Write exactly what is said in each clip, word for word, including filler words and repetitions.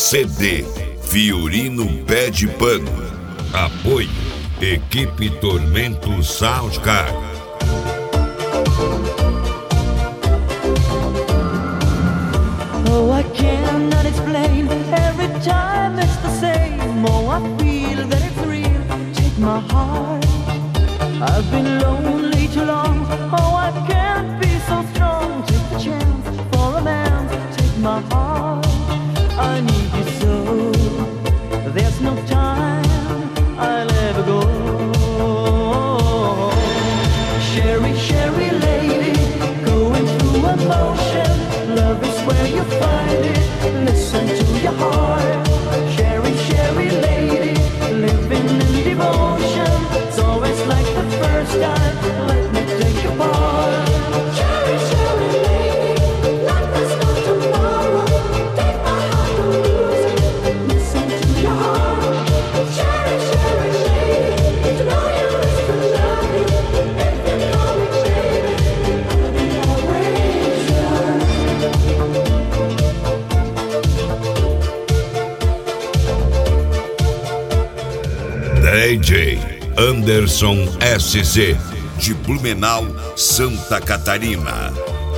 C D Fiorino Pé de Pano. Apoio Equipe Tormento Soundcard. Oh, I cannot explain. Every time it's the same. Oh, I feel that it's real. Take my heart. I've been lonely too long. Oh, I can't be so strong. Take the chance for a man. Take my heart. I need you so. There's no time I'll ever go. Sherry, Sherry lady, going through emotion. Love is where you find it. Listen to your heart. Sherry, Sherry lady, living in devotion. It's always like the first time. Let me take a part. Sherry, Sherry lady, like there's no tomorrow. Take my heart to lose it. Listen to your heart. Sherry, Sherry lady, to know you is to love you. If you call me baby, I'll be always yours. D J Anderson S Z, de Blumenau, Santa Catarina.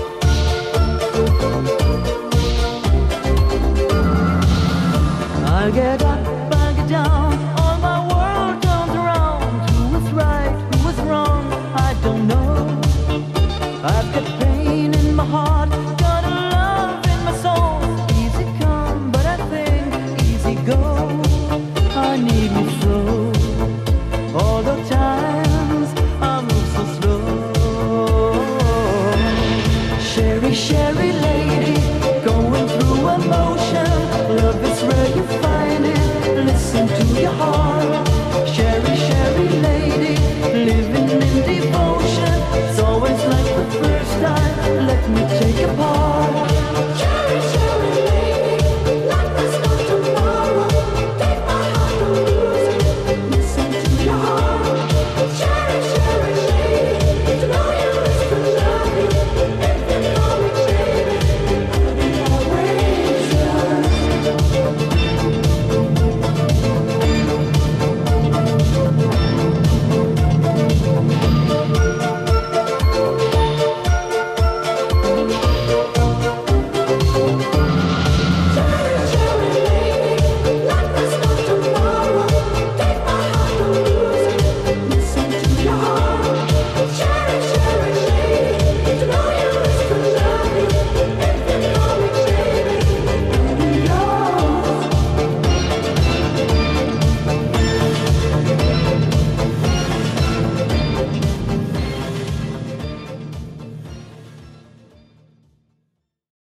I'll get up, I'll get down, all my world turns around. Who was right, who was wrong, I don't know. I've got pain in my heart, got a love in my soul. Easy come, but I think easy go. I need you so. All the times I move so slow. Sherry, Sherry